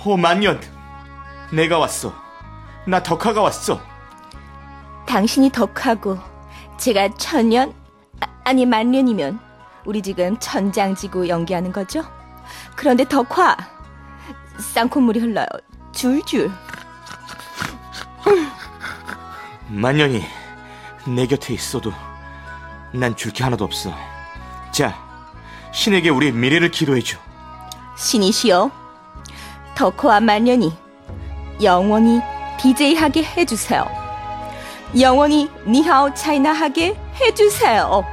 오 만년, 내가 왔어. 나 덕화가 왔어. 당신이 덕하고 제가 천년? 아니 만년이면 우리 지금 천장지구 연기하는 거죠? 그런데 덕화, 쌍콧물이 흘러요. 줄줄. 만년이 내 곁에 있어도 난 줄 게 하나도 없어. 자, 신에게 우리 미래를 기도해줘. 신이시여, 덕화와 만년이 영원히 DJ하게 해주세요. 영원히 니하오 차이나 하게 해주세요.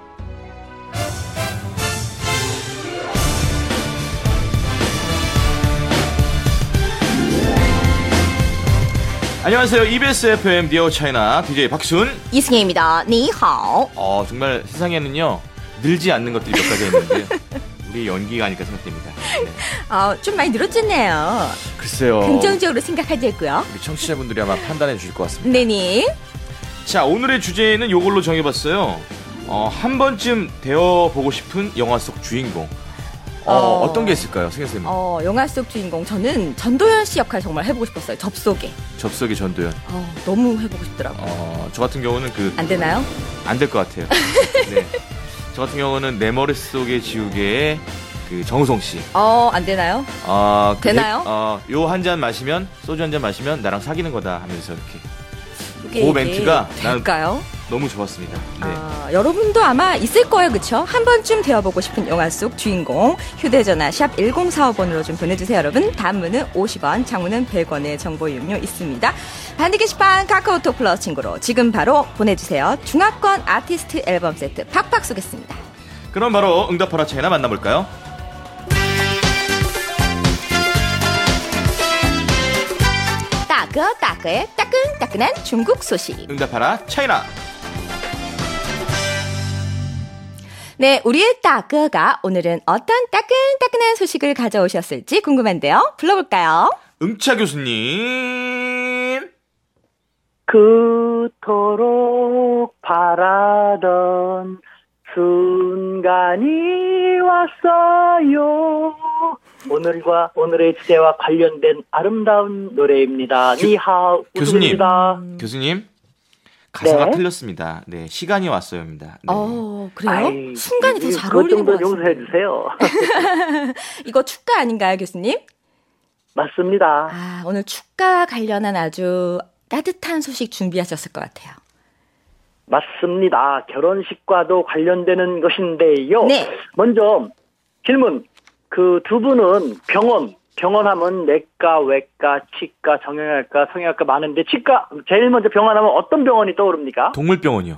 안녕하세요. EBS FM 니하오 차이나 DJ 박순 이승혜입니다. 니하오. 정말 세상에는요 늘지 않는 것들이 몇 가지 있는데요. 우리 연기가 아닐까 생각됩니다. 네. 좀 많이 늘었잖아요. 글쎄요. 긍정적으로 생각하자고요. 우리 청취자분들이 아마 판단해 주실 것 같습니다. 네네. 자, 오늘의 주제는 요걸로 정해봤어요. 한 번쯤 되어보고 싶은 영화 속 주인공. 어떤 게 있을까요, 승혜 쌤? 영화 속 주인공, 저는 전도연 씨 역할 정말 해보고 싶었어요. 접속의 전도연. 너무 해보고 싶더라고요. 저 같은 경우는 안 되나요? 안 될 것 같아요. 네. 저 같은 경우는 내 머릿속의 지우개의 그 정우성 씨. 안 되나요? 되나요? 요 한 잔 마시면, 소주 한 잔 마시면 나랑 사귀는 거다 하면서 이렇게. 그 멘트가 될까요? 너무 좋았습니다. 네. 여러분도 아마 있을 거예요, 그쵸? 한 번쯤 되어보고 싶은 영화 속 주인공. 휴대전화 샵 1045번으로 좀 보내주세요, 여러분. 단문은 50원, 장문은 100원의 정보 이용료 있습니다. 반디 게시판 카카오톡 플러스 친구로 지금 바로 보내주세요. 중화권 아티스트 앨범 세트 팍팍 쏘겠습니다. 그럼 바로 응답하라 차이나 만나볼까요? 따끈따끈의 따끈따끈한 중국 소식. 응답하라 차이나. 네, 우리의 따끄가 오늘은 어떤 따끈따끈한 소식을 가져오셨을지 궁금한데요. 불러볼까요? 응차 교수님. 그토록 바라던 순간이 왔어요. 오늘과 오늘의 주제와 관련된 아름다운 노래입니다. 니하오 우드입니다. 교수님 가사가 네? 틀렸습니다. 네, 시간이 왔어요입니다. 네. 그래요? 순간이 더 잘 어울리는 것 같습니다. 용서해 주세요. 이거 축가 아닌가요, 교수님? 맞습니다. 오늘 축가 관련한 아주 따뜻한 소식 준비하셨을 것 같아요. 맞습니다. 결혼식과도 관련되는 것인데요. 네. 먼저 질문. 그 두 분은 병원하면 내과, 외과, 치과, 정형외과, 성형외과 많은데 치과 제일 먼저 병원하면 어떤 병원이 떠오릅니까? 동물병원이요.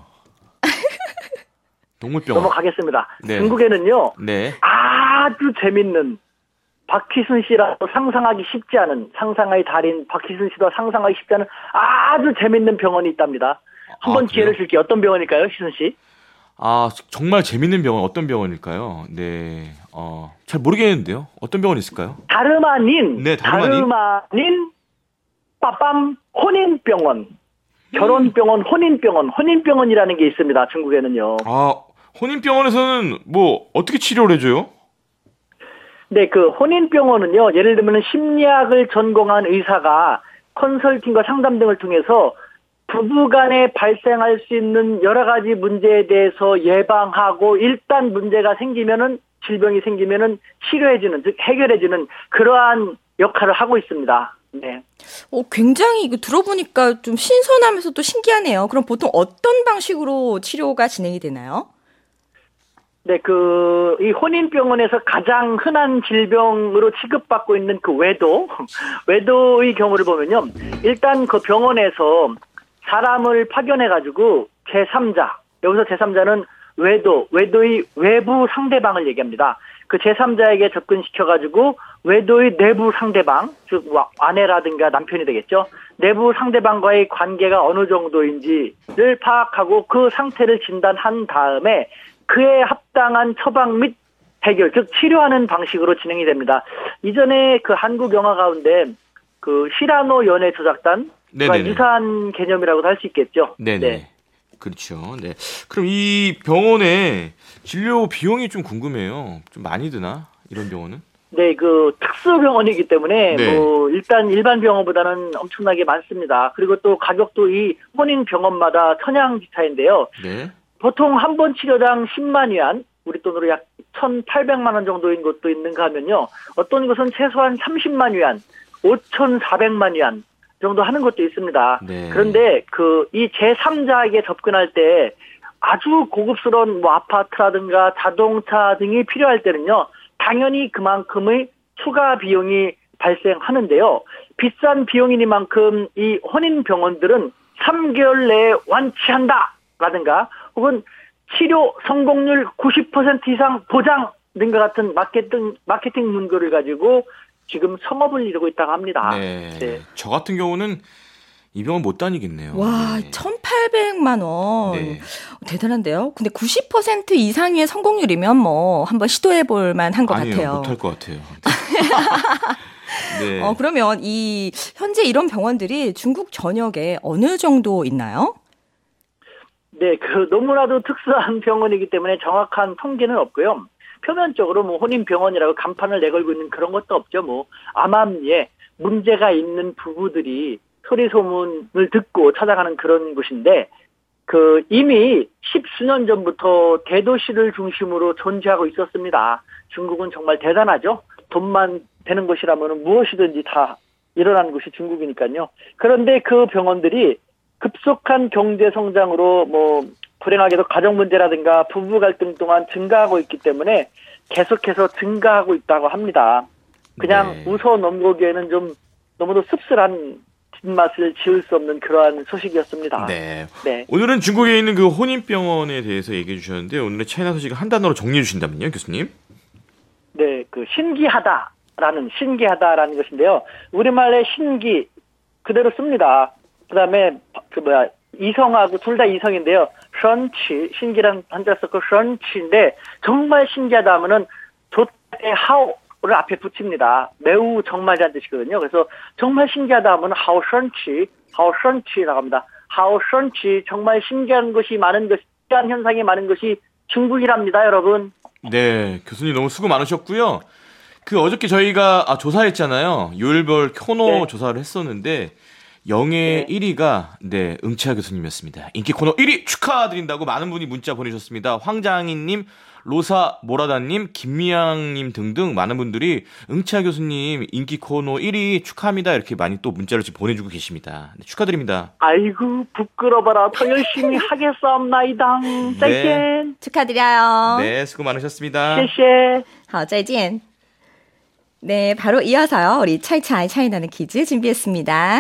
동물병원. 넘어가겠습니다. 네. 중국에는요. 네. 아주 재밌는 박희순 씨라도 상상하기 쉽지 않은 상상의 달인 박희순 씨도 상상하기 쉽지 않은 아주 재밌는 병원이 있답니다. 한번 기회를 줄게요. 어떤 병원일까요, 희순 씨? 정말 재밌는 병원 어떤 병원일까요? 네. 잘 모르겠는데요. 어떤 병원이 있을까요? 다름 아닌 빠밤 혼인병원. 결혼병원, 혼인병원이라는 게 있습니다. 중국에는요. 혼인병원에서는 뭐 어떻게 치료를 해줘요? 네, 그 혼인병원은요. 예를 들면 심리학을 전공한 의사가 컨설팅과 상담 등을 통해서 부부간에 발생할 수 있는 여러 가지 문제에 대해서 예방하고 일단 문제가 생기면은 질병이 생기면은 치료해주는, 즉 해결해주는 그러한 역할을 하고 있습니다. 네. 굉장히 이거 들어보니까 좀 신선하면서 또 신기하네요. 그럼 보통 어떤 방식으로 치료가 진행이 되나요? 네, 이 혼인병원에서 가장 흔한 질병으로 취급받고 있는 그 외도의 경우를 보면요. 일단 그 병원에서 사람을 파견해가지고 제3자, 여기서 제3자는 외도의 외부 상대방을 얘기합니다. 그 제3자에게 접근시켜가지고 외도의 내부 상대방, 즉 아내라든가 남편이 되겠죠. 내부 상대방과의 관계가 어느 정도인지를 파악하고 그 상태를 진단한 다음에 그에 합당한 처방 및 해결, 즉 치료하는 방식으로 진행이 됩니다. 이전에 그 한국 영화 가운데 그 시라노 연애 조작단 유사한 개념이라고도 할 수 있겠죠. 네네. 네. 그렇죠. 네. 그럼 이 병원의 진료 비용이 좀 궁금해요. 좀 많이 드나? 이런 병원은? 네, 그 특수병원이기 때문에 네. 뭐 일단 일반 병원보다는 엄청나게 많습니다. 그리고 또 가격도 이 혼인 병원마다 천양지차인데요. 네. 보통 한 번 치료당 10만 위안, 우리 돈으로 약 1,800만 원 정도인 곳도 있는가 하면요. 어떤 곳은 최소한 30만 위안, 5,400만 위안 정도 하는 것도 있습니다. 네. 그런데 그 이 제3자에게 접근할 때 아주 고급스러운 뭐 아파트라든가 자동차 등이 필요할 때는요. 당연히 그만큼의 추가 비용이 발생하는데요. 비싼 비용이니만큼 이 혼인 병원들은 3개월 내에 완치한다라든가 혹은 치료 성공률 90% 이상 보장 등과 같은 마케팅 문구를 가지고 지금 성업을 이루고 있다고 합니다. 네. 네. 저 같은 경우는 이 병원 못 다니겠네요. 와, 네. 1,800만 원. 네. 대단한데요? 근데 90% 이상의 성공률이면 뭐 한번 시도해 볼 만한 것 아니요, 같아요. 못할 것 같아요. 네. 그러면 현재 이런 병원들이 중국 전역에 어느 정도 있나요? 네, 그 너무나도 특수한 병원이기 때문에 정확한 통계는 없고요. 표면적으로 뭐 혼인병원이라고 간판을 내걸고 있는 그런 것도 없죠. 뭐 암암리에 문제가 있는 부부들이 소리 소문을 듣고 찾아가는 그런 곳인데 그 이미 10수년 전부터 대도시를 중심으로 존재하고 있었습니다. 중국은 정말 대단하죠. 돈만 되는 곳이라면 무엇이든지 다 일어나는 곳이 중국이니까요. 그런데 그 병원들이 급속한 경제 성장으로 뭐 불행하게도 가정 문제라든가 부부 갈등 동안 증가하고 있기 때문에 계속해서 증가하고 있다고 합니다. 그냥 네. 웃어 넘기기에는 좀 너무도 씁쓸한 뒷맛을 지울 수 없는 그러한 소식이었습니다. 네. 네. 오늘은 중국에 있는 그 혼인병원에 대해서 얘기해 주셨는데 오늘의 차이나 소식을 한 단어로 정리해 주신다면요, 교수님? 네, 그 신기하다라는 것인데요. 우리말의 신기 그대로 씁니다. 그다음에 이성하고 둘 다 이성인데요. 션치 신기란 한자 썼고 션치인데 정말 신기하다 하면은 조의 하오를 앞에 붙입니다. 매우 정말이라는 뜻이거든요. 그래서 정말 신기하다 하면 하오 션치라고 합니다. 하오 션치 정말 신기한 것이 많은 것이 신기한 현상이 많은 것이 중국이랍니다, 여러분. 네, 교수님 너무 수고 많으셨고요. 그 어저께 저희가 조사했잖아요. 요일별 코너 네. 조사를 했었는데 영예 네. 1위가 응채아 교수님이었습니다. 인기 코너 1위 축하드린다고 많은 분이 문자 보내주셨습니다. 황장희님, 로사 모라다님, 김미양님 등등 많은 분들이 응채아 교수님 인기 코너 1위 축하합니다. 이렇게 많이 또 문자를 지금 보내주고 계십니다. 네, 축하드립니다. 아이고 부끄러워라. 더 열심히 하겠사옵나이다. 짜이젠. 축하드려요. 네, 수고 많으셨습니다. 谢谢。 好，再见. 네, 바로 이어서요. 우리 차이나는 퀴즈 준비했습니다.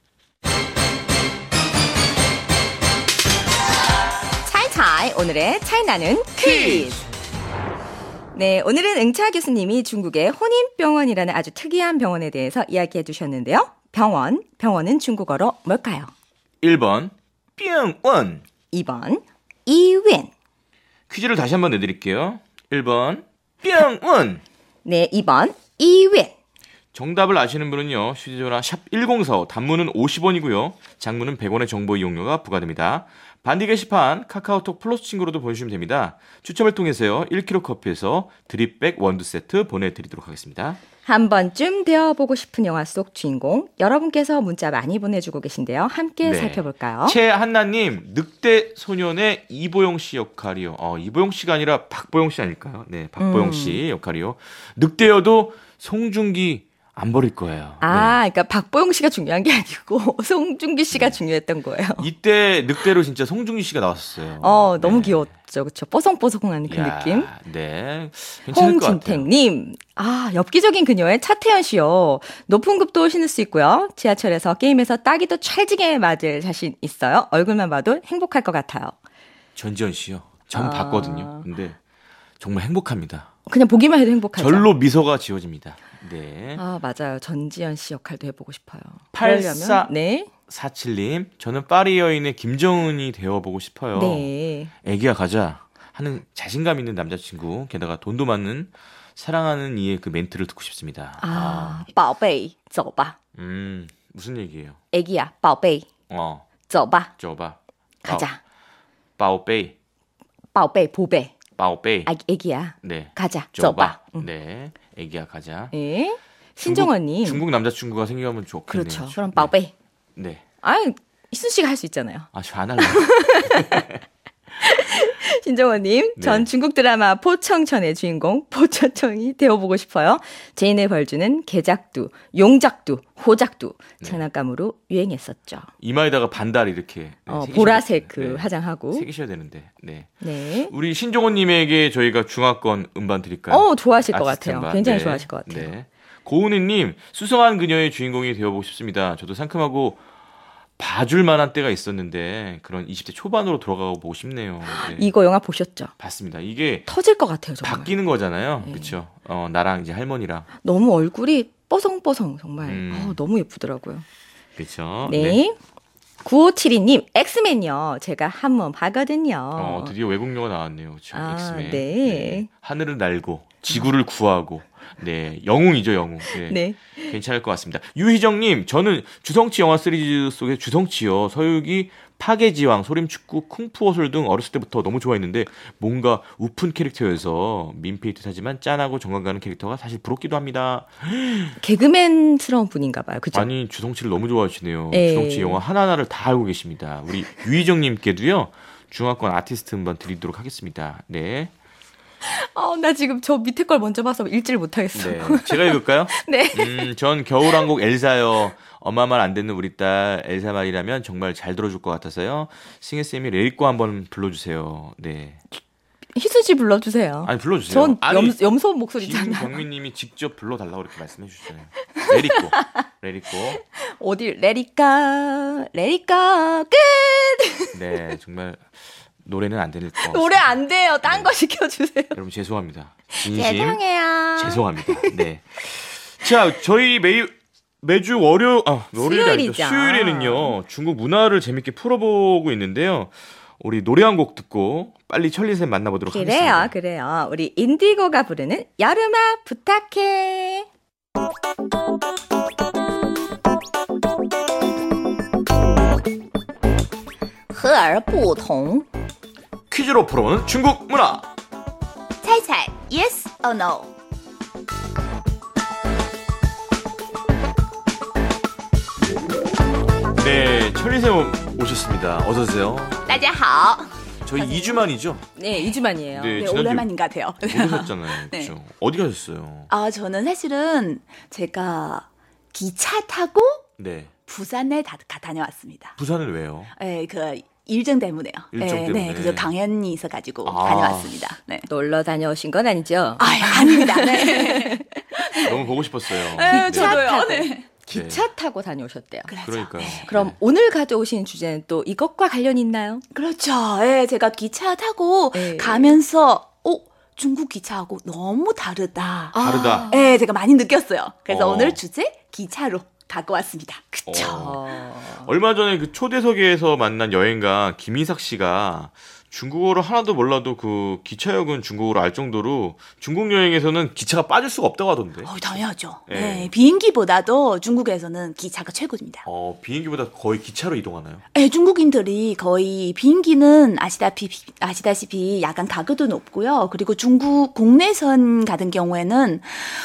차이 오늘의 차이나는 퀴즈. 네, 오늘은 응차 교수님이 중국의 혼인병원이라는 아주 특이한 병원에 대해서 이야기해 주셨는데요. 병원은 중국어로 뭘까요? 1번 병원. 2번 이윈. 퀴즈를 다시 한번 내드릴게요. 1번 병원. 네, 2번 이윈. 정답을 아시는 분은요. 휴대전화 샵 1045 단문은 50원이고요. 장문은 100원의 정보 이용료가 부과됩니다. 반디 게시판 카카오톡 플러스 친구로도 보내주시면 됩니다. 추첨을 통해서요. 1kg 커피에서 드립백 원두 세트 보내드리도록 하겠습니다. 한 번쯤 되어보고 싶은 영화 속 주인공 여러분께서 문자 많이 보내주고 계신데요. 함께 네. 살펴볼까요? 최한나님 늑대 소년의 이보영 씨 역할이요. 이보영 씨가 아니라 박보영 씨 아닐까요? 네, 박보영 씨 역할이요. 늑대여도 송중기 안 버릴 거예요. 그러니까 박보영 씨가 중요한 게 아니고 송중기 씨가 중요했던 거예요. 이때 늑대로 진짜 송중기 씨가 나왔었어요. 너무 네. 귀여웠죠. 그렇죠. 뽀송뽀송한 그 이야, 느낌. 네. 괜찮을 것 같아요. 홍진택님. 엽기적인 그녀의 차태현 씨요. 높은 급도 신을 수 있고요. 지하철에서 게임에서 따기도 찰지게 맞을 자신 있어요. 얼굴만 봐도 행복할 것 같아요. 전지현 씨요. 전 봤거든요. 근데 정말 행복합니다. 그냥 보기만 해도 행복하죠. 절로 미소가 지워집니다. 네. 맞아요. 전지현 씨 역할도 해보고 싶어요. 84 네. 47님, 저는 파리 여인의 김정은이 되어보고 싶어요. 네. 애기야 가자 하는 자신감 있는 남자친구, 게다가 돈도 많은 사랑하는 이의 그 멘트를 듣고 싶습니다. 宝贝走吧. 무슨 얘기예요? 애기야, 宝贝走吧. 줘봐. 가자. 빠오베이. 宝贝, 보배. 빠오베이. 애기야. 네. 가자. 줘봐. 走吧. 네. 애기야 가자. 예. 신정원님. 중국 남자친구가 생기면 좋겠네요. 그렇죠. 그럼 빠베. 네. 아유, 희순 씨가 할 수 있잖아요. 아, 저 안 할래요. 신정원님, 네. 전 중국 드라마 포청천의 주인공 포청천이 되어보고 싶어요. 제인의 벌주는 개작두, 용작두, 호작두 장난감으로 유행했었죠. 이마에다가 반달 이렇게 보라색 그 네. 화장하고. 새기셔야 되는데. 네. 네. 우리 신종호님에게 저희가 중화권 음반 드릴까요? 좋아하실 것 아티스트 같아요. 음반. 굉장히 네. 좋아하실 것 같아요. 네. 고은희님, 수성한 그녀의 주인공이 되어보고 싶습니다. 저도 상큼하고 봐줄 만한 때가 있었는데 그런 20대 초반으로 돌아가 보고 싶네요. 네. 이거 영화 보셨죠? 봤습니다. 이게 터질 것 같아요, 정말. 바뀌는 거잖아요. 네. 그렇죠. 나랑 이제 할머니랑. 너무 얼굴이 뽀송뽀송 정말 너무 예쁘더라고요. 그렇죠. 네. 9572님, 엑스맨요. 제가 한 번 봤거든요. 드디어 외국 영화 나왔네요. 그렇죠. 아, 엑스맨. 네. 하늘을 날고 지구를 구하고. 네, 영웅이죠, 영웅. 네. 네. 괜찮을 것 같습니다. 유희정님, 저는 주성치 영화 시리즈 속의 주성치요. 서유기, 파괴지왕, 소림축구, 쿵푸어술 등 어렸을 때부터 너무 좋아했는데 뭔가 우픈 캐릭터여서 민폐 듯하지만 짠하고 정감 가는 캐릭터가 사실 부럽기도 합니다. 개그맨스러운 분인가 봐요. 그죠? 아니, 주성치를 너무 좋아하시네요. 예. 주성치 영화 하나하나를 다 알고 계십니다. 우리 유희정님께도요, 중화권 아티스트 한번 드리도록 하겠습니다. 네. 나 지금 저 밑에 걸 먼저 봐서 읽지를 못하겠어요. 네. 제가 읽을까요? 네. 전 겨울왕국 엘사요. 엄마 말 안 듣는 우리 딸 엘사 말이라면 정말 잘 들어줄 것 같아서요. 승혜쌤이 레이코 한번 불러주세요. 네. 희수지 불러주세요. 아니, 불러주세요. 전 아니, 염소 목소리잖아요. 김경민님이 직접 불러달라고 이렇게 말씀해 주시잖아요. 레리코. 레리코. 어디 레리까 끝. 네, 정말 노래는 안 될 거. 노래 안 돼요. 딴 거 시켜주세요. 여러분 죄송합니다. 진심 죄송해요. 죄송합니다. 네. 자, 저희 매주 월요일이 아니죠. 수요일이죠. 수요일에는요, 중국 문화를 재밌게 풀어보고 있는데요. 우리 노래 한 곡 듣고 빨리 천리쌤 만나보도록 하겠습니다. 그래요. 우리 인디고가 부르는 여름아 부탁해. 허얼不同 퀴즈로 풀어보는 중국 문화. 猜猜 yes or no. 네, 천리쌤 오셨습니다. 어서 오세요. 大家好. 저희 2주 만이죠? 네, 2주 만이에요. 네, 네, 지난주 오랜만인 것 같아요. 못 오셨잖아요. 네. 그렇죠? 어디 가셨어요? 저는 사실은 제가 기차 타고 네. 부산에 다녀왔습니다. 부산을 왜요? 네, 그 일정 때문에요. 일정 네, 때문에. 네, 그래서 강연이 있어가지고 아. 다녀왔습니다. 네. 놀러 다녀오신 건 아니죠? 아닙니다. 네. 너무 보고 싶었어요. 네, 저도요. 타고. 네. 기차 타고 다녀오셨대요. 그러니까요. 그럼 오늘 가져오신 주제는 또 이것과 관련이 있나요? 그렇죠. 네, 제가 기차 타고 네. 가면서 중국 기차하고 너무 다르다. 다르다. 네, 제가 많이 느꼈어요. 그래서 어. 오늘 주제 기차로 갖고 왔습니다. 그쵸. 얼마 전에 그 초대석에서 만난 여행가 김희삭 씨가 중국어를 하나도 몰라도 그 기차역은 중국어로 알 정도로 중국 여행에서는 기차가 빠질 수가 없다고 하던데. 당연하죠. 네. 네, 비행기보다도 중국에서는 기차가 최고입니다. 비행기보다 거의 기차로 이동하나요? 네, 중국인들이 거의 비행기는 아시다시피 약간 가격도 높고요. 그리고 중국 국내선 같은 경우에는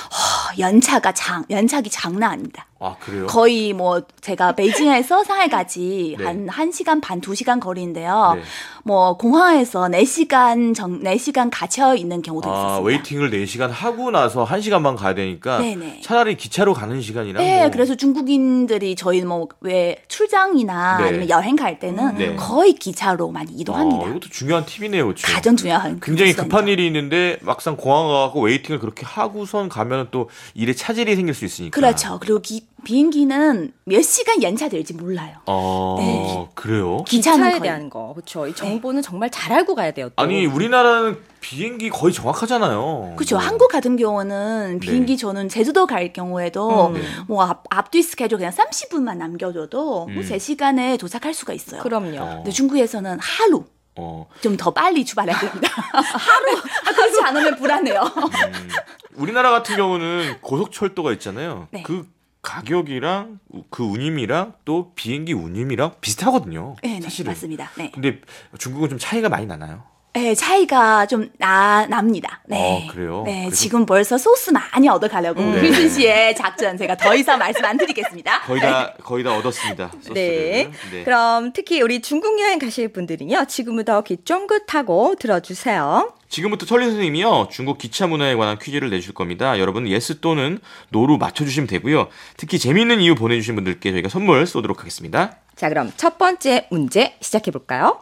연착이 장난 아닙니다. 아, 그래요? 거의 뭐 제가 베이징에서 상하이까지 네. 한 1시간 반, 2시간 거리인데요. 네. 뭐 공항에서 4시간 갇혀 있는 경우도 있었습니다. 웨이팅을 4시간 하고 나서 1시간 반 가야 되니까 네네. 차라리 기차로 가는 시간이랑 네, 뭐 그래서 중국인들이 저희 뭐 왜 출장이나 네. 아니면 여행 갈 때는 네. 거의 기차로 많이 이동합니다. 이것도 중요한 팁이네요. 그렇죠? 가장 중요한 굉장히 부분이죠. 급한 일이 있는데 막상 공항 가고 웨이팅을 그렇게 하고선 가면 또 일에 차질이 생길 수 있으니까. 그렇죠. 그리고 비행기는 몇 시간 연차될지 몰라요. 네. 그래요? 기차는 기차에 거의 대한 거. 그렇죠. 이 정보는 정말 잘 알고 가야 돼요. 또. 아니, 우리나라는 비행기 거의 정확하잖아요. 그렇죠. 뭐. 한국 같은 경우는 비행기 저는 제주도 갈 경우에도 네. 뭐 앞뒤 스케줄 그냥 30분만 남겨줘도 뭐 3시간에 도착할 수가 있어요. 그럼요. 근데 중국에서는 하루 좀 더 빨리 출발해야 됩니다. 하루 그렇지 않으면 불안해요. 우리나라 같은 경우는 고속철도가 있잖아요. 네. 그 가격이랑 그 운임이랑 또 비행기 운임이랑 비슷하거든요. 네, 사실은. 맞습니다. 네. 근데 중국은 좀 차이가 많이 나나요? 네, 차이가 좀 납니다. 네. 그래요? 네, 그래서- 지금 벌써 소스 많이 얻어가려고 네. 휘순 씨의 작전 제가 더 이상 말씀 안 드리겠습니다. 거의 다 얻었습니다. 소스를. 네. 네. 그럼 특히 우리 중국 여행 가실 분들은요. 지금부터 귀 쫑긋하고 들어주세요. 지금부터 천리 선생님이요. 중국 기차 문화에 관한 퀴즈를 내줄 겁니다. 여러분 예스 또는 노로 맞춰주시면 되고요. 특히 재미있는 이유 보내주신 분들께 저희가 선물 쏘도록 하겠습니다. 자, 그럼 첫 번째 문제 시작해볼까요?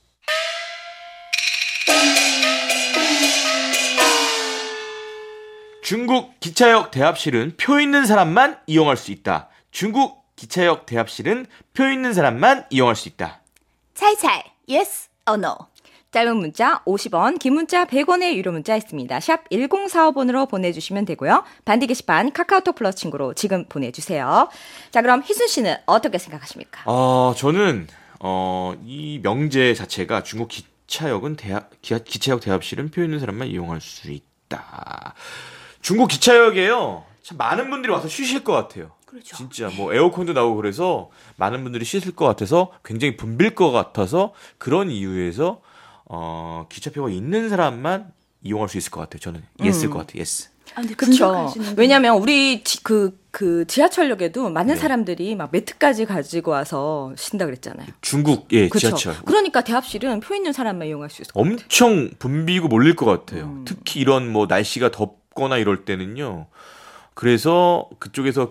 중국 기차역 대합실은 표 있는 사람만 이용할 수 있다. 중국 기차역 대합실은 표 있는 사람만 이용할 수 있다. 차이차이, yes or no? 짧은 문자 50원, 긴 문자 100원의 유료 문자 있습니다. 샵 1045번으로 보내주시면 되고요. 반디 게시판 카카오톡 플러스 친구로 지금 보내주세요. 자, 그럼 희순 씨는 어떻게 생각하십니까? 저는 이 명제 자체가 중국 기차역은 기차역 대합실은 표 있는 사람만 이용할 수 있다. 중국 기차역에요. 참 많은 분들이 와서 쉬실 것 같아요. 그렇죠. 진짜 뭐 에어컨도 나오고 그래서 많은 분들이 쉬실 것 같아서 굉장히 붐빌 것 같아서 그런 이유에서 기차표가 있는 사람만 이용할 수 있을 것 같아요. 저는 예스일 것 같아요. 예스. 아, 근데 그렇죠. 분석하시는 왜냐면 우리 그 지하철역에도 많은 네. 사람들이 막 매트까지 가지고 와서 쉰다 그랬잖아요. 중국 그렇죠. 지하철 그러니까 대합실은 표 있는 사람만 이용할 수 있을 것 같아요. 엄청 붐비고 몰릴 것 같아요. 특히 이런 뭐 날씨가 덥거나 이럴 때는요. 그래서 그쪽에서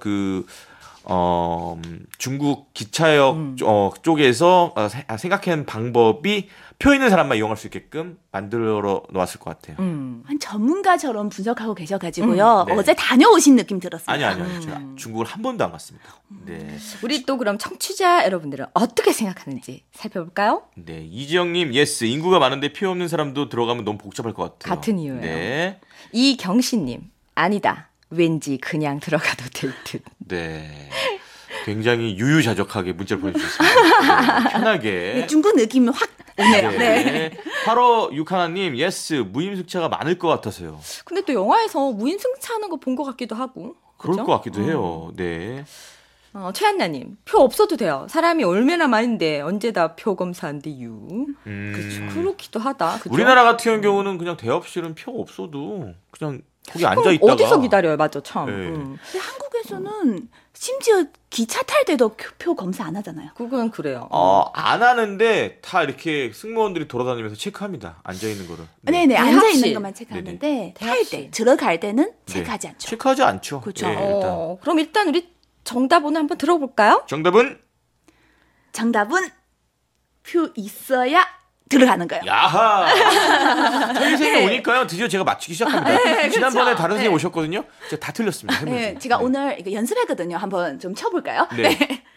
중국 기차역 쪽에서 생각한 방법이 표 있는 사람만 이용할 수 있게끔 만들어 놓았을 것 같아요. 한 전문가처럼 분석하고 계셔가지고요. 네. 어제 다녀오신 느낌 들었습니다. 아니요. 제가 중국을 한 번도 안 갔습니다. 네. 우리 또 그럼 청취자 여러분들은 어떻게 생각하는지 살펴볼까요? 네. 이지영님, 예스. 인구가 많은데 표 없는 사람도 들어가면 너무 복잡할 것 같아요. 같은 이유예요. 네. 이경신님, 아니다. 왠지 그냥 들어가도 될 듯. 네. 굉장히 유유자적하게 문자를 보내주셨습니다. 네, 편하게. 네, 중국 느낌이 확 오네요. 네. 8호 육하나님, 예스. 무임승차가 많을 것 같아서요. 근데 또 영화에서 무인승차하는 거 본 것 같기도 하고. 그럴 그죠? 것 같기도 해요. 네. 최한나님, 표 없어도 돼요. 사람이 얼마나 많은데 언제 다 표 검사한대유. 그렇기도 하다. 그죠? 우리나라 같은 경우는 그냥 대합실은 표 없어도 그냥 거기 앉아 그럼 있다가 어디서 기다려요? 맞죠, 참. 네. 근데 한국에서는 심지어 기차 탈 때도 표 검사 안 하잖아요. 그건 그래요. 안 하는데 다 이렇게 승무원들이 돌아다니면서 체크합니다. 앉아 있는 거를. 네네, 앉아 대합실. 있는 것만 체크하는데 탈 대합실. 때, 들어갈 때는 네. 체크하지 않죠. 체크하지 않죠. 그렇죠. 예, 일단. 그럼 일단 우리 정답 오늘 한번 들어볼까요? 정답은 정답은 표 있어야 들어가는 거예요. 야하. 천리 선생님 오니까요. 드디어 제가 맞추기 시작합니다. 지난번에 그렇죠. 다른 선생님 네. 오셨거든요. 제가 다 틀렸습니다. 세 네, 문제. 제가 네. 오늘 이거 연습했거든요. 한번 좀 쳐볼까요? 네.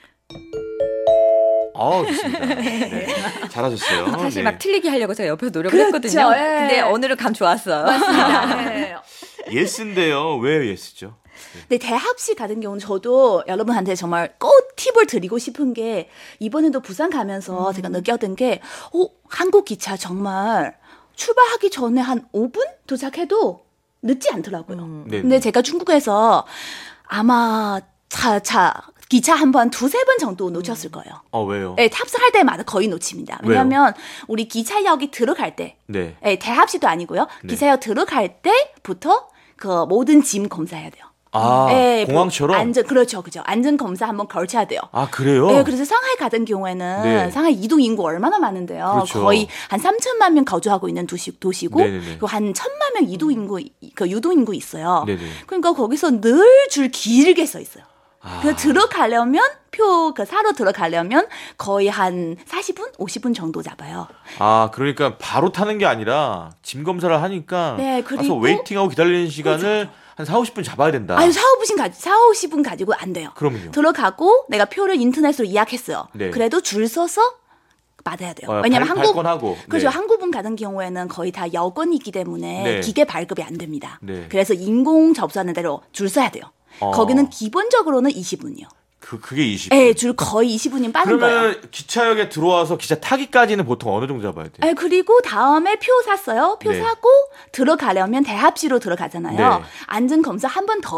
좋습니다. 네. 잘하셨어요. 사실 네. 막 틀리게 하려고 제가 옆에서 노력을 그렇죠. 했거든요. 예. 근데 오늘은 감 좋았어요. 네. 예스인데요. 왜 예스죠? 근데 대합실 같은 경우는 저도 여러분한테 정말 꼭 팁을 드리고 싶은 게 이번에도 부산 가면서 제가 느꼈던 게 한국 기차 정말 출발하기 전에 한 5분 도착해도 늦지 않더라고요. 네. 근데 제가 중국에서 아마 기차 한 번, 두세 번 정도 놓쳤을 거예요. 왜요? 네, 탑승할 때마다 거의 놓칩니다. 왜냐하면 우리 기차역이 들어갈 때, 네. 대합실도 아니고요. 네. 기차역 들어갈 때부터 그 모든 짐 검사해야 돼요. 공항처럼? 그렇죠. 안전 검사 한번 걸쳐야 돼요. 그래요? 네, 그래서 상하이 같은 경우에는 네. 상하이 이동 인구 얼마나 많은데요. 그렇죠. 거의 한 3천만 명 거주하고 있는 도시고, 네네네. 그리고 한 1,000만 명 이동 인구 있어요. 네네. 그러니까 거기서 늘 줄 길게 서 있어요. 그 들어가려면 사로 들어가려면 거의 한 40분, 50분 정도 잡아요. 그러니까 바로 타는 게 아니라 짐 검사를 하니까 네, 가서 그리고 웨이팅하고 기다리는 시간을 한 4, 50분 잡아야 된다. 아니 4, 50분 가지고 안 돼요. 그럼요. 들어가고 내가 표를 인터넷으로 예약했어요. 네. 그래도 줄 서서 받아야 돼요. 왜냐면 발권하고. 그렇죠. 네. 항공분 같은 경우에는 거의 다 여권이기 때문에 네. 기계 발급이 안 됩니다. 네. 그래서 인공 접수하는 대로 줄 서야 돼요. 거기는 기본적으로는 20분이요. 그게 20분. 네, 줄 거의 20분이면 빠른 거예요. 그러면 기차역에 들어와서 기차 타기까지는 보통 어느 정도 잡아야 돼요? 네, 그리고 다음에 표 샀어요. 표 네. 사고 들어가려면 대합실로 들어가잖아요. 네. 안전 검사 한 번 더 받아요.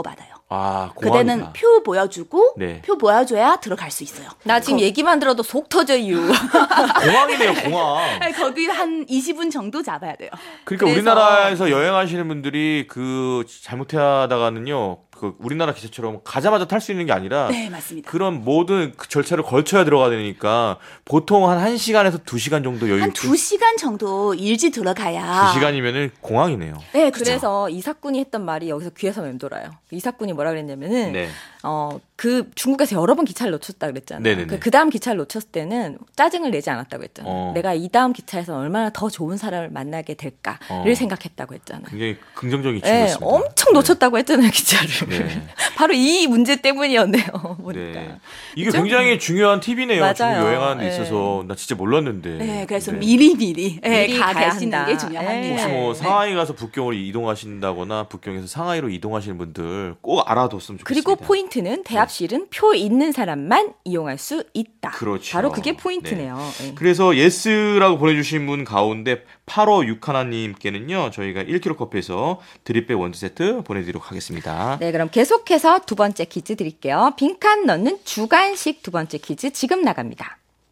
아, 그때는 공항이다. 표 보여주고 네. 표 보여줘야 들어갈 수 있어요. 나 지금 얘기만 들어도 속 터져요. 공항이네요, 공항. 네, 거기 한 20분 정도 잡아야 돼요. 그러니까 그래서- 우리나라에서 여행하시는 분들이 그 잘못하다가는요, 그 우리나라 기차처럼 가자마자 탈 수 있는 게 아니라 네, 맞습니다. 그런 모든 그 절차를 걸쳐야 들어가야 되니까 보통 한 1시간에서 2시간 정도 여유 한 2시간 정도 일찍 들어가야. 2시간이면은 공항이네요. 네, 그렇죠. 그래서 이사꾼이 했던 말이 여기서 귀에서 맴돌아요. 이사꾼이 뭐라 그랬냐면은 네. 그 중국에서 여러 번 기차를 놓쳤다 그랬잖아요. 네네네. 그 다음 기차를 놓쳤을 때는 짜증을 내지 않았다고 했잖아요. 어. 내가 이 다음 기차에서 얼마나 더 좋은 사람을 만나게 될까를 어. 생각했다고 했잖아요. 굉장히 긍정적인 네, 친구였습니다. 엄청 놓쳤다고 했잖아요, 기차를. 네. 바로 이 문제 때문이었네요, 보니까. 네. 이게 그죠? 굉장히 중요한 팁이네요. 맞아요. 중국 여행하는 데 네. 있어서 나 진짜 몰랐는데. 네, 그래서 네. 미리 미리 가 가야 계시는 한다. 게 중요합니다. 혹시 뭐 네. 상하이 가서 북경으로 이동하신다거나 북경에서 상하이로 이동하시는 분들 꼭 알아뒀으면 좋겠습니다. 그리고 포인트는 대합실은 표 있는 사람만 이용할 수 있다. 그렇죠. 바로 그게 포인트네요. 네. 그래서 예스라고 보내주신 분 가운데 8561님께는요 저희가 1kg 커피에서 드립백 원두 세트 보내드리도록 하겠습니다. 네, 그럼 계속해서 두 번째 퀴즈 드릴게요. 빈칸 넣는 주간식 두 번째 퀴즈 지금 나갑니다.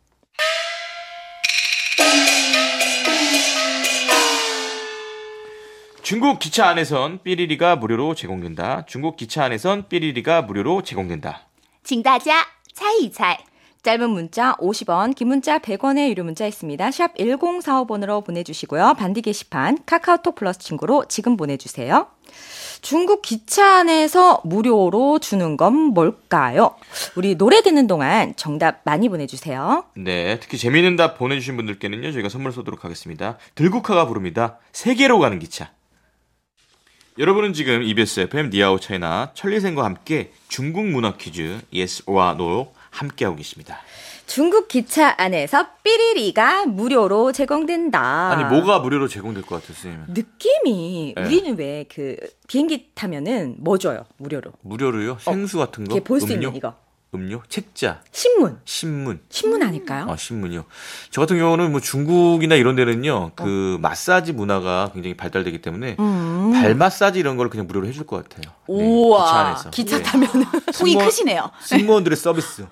중국 기차 안에선 삐리리가 무료로 제공된다. 중국 기차 안에선 삐리리가 무료로 제공된다. 请大家猜一猜. 짧은 문자 50원, 긴 문자 100원의 유료 문자 있습니다. 샵 1045번으로 보내주시고요. 반디 게시판 카카오톡 플러스 친구로 지금 보내주세요. 중국 기차 안에서 무료로 주는 건 뭘까요? 우리 노래 듣는 동안 정답 많이 보내주세요. 네, 특히 재미있는 답 보내주신 분들께는요 저희가 선물 쏘도록 하겠습니다. 들국화가 부릅니다. 세계로 가는 기차. 여러분은 지금 EBS FM 니아오 차이나 천리생과 함께 중국 문화 퀴즈 Yes or No 함께하고 계십니다. 중국 기차 안에서 삐리리가 무료로 제공된다. 아니 뭐가 무료로 제공될 것 같아요, 선생님? 느낌이 네. 우리는 왜 그 비행기 타면은 뭐 줘요? 무료로. 무료로요? 생수 같은 거? 이게 볼 수 음료? 있는 이거. 음료? 책자? 신문. 신문 아닐까요? 아, 신문이요. 저 같은 경우는 뭐 중국이나 이런 데는요, 그 마사지 문화가 굉장히 발달되기 때문에 발 마사지 이런 걸 그냥 무료로 해줄 것 같아요. 네, 우와. 기차 안에서. 기차 네. 타면은. 통이 크시네요. 승무원들의 서비스.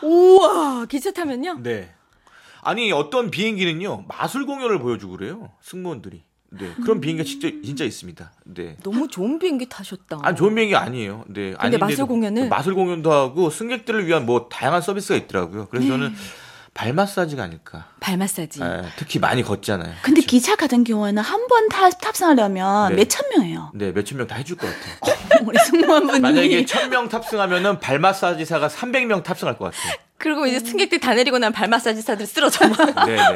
우와. 기차 타면요? 네. 아니 어떤 비행기는요 마술 공연을 보여주고 그래요 승무원들이. 네. 그런 비행기가 진짜 있습니다. 네. 너무 좋은 비행기 타셨다. 아니 좋은 비행기 아니에요. 네. 근데 마술 공연은? 마술 공연도 하고 승객들을 위한 뭐 다양한 서비스가 있더라고요. 그래서 저는 발 마사지가 아닐까. 발 마사지. 특히 많이 걷잖아요. 근데 그렇죠? 기차 같은 경우에는 한 번 탑승하려면 네. 몇천 명이에요. 네, 몇천 명 다 해줄 것 같아요. 우리 승무원분이. 만약에 1000명 탑승하면은 발 마사지사가 300명 탑승할 것 같아요. 그리고 이제 승객들 다 내리고 나면 발 마사지사들 쓰러져. 네, 네.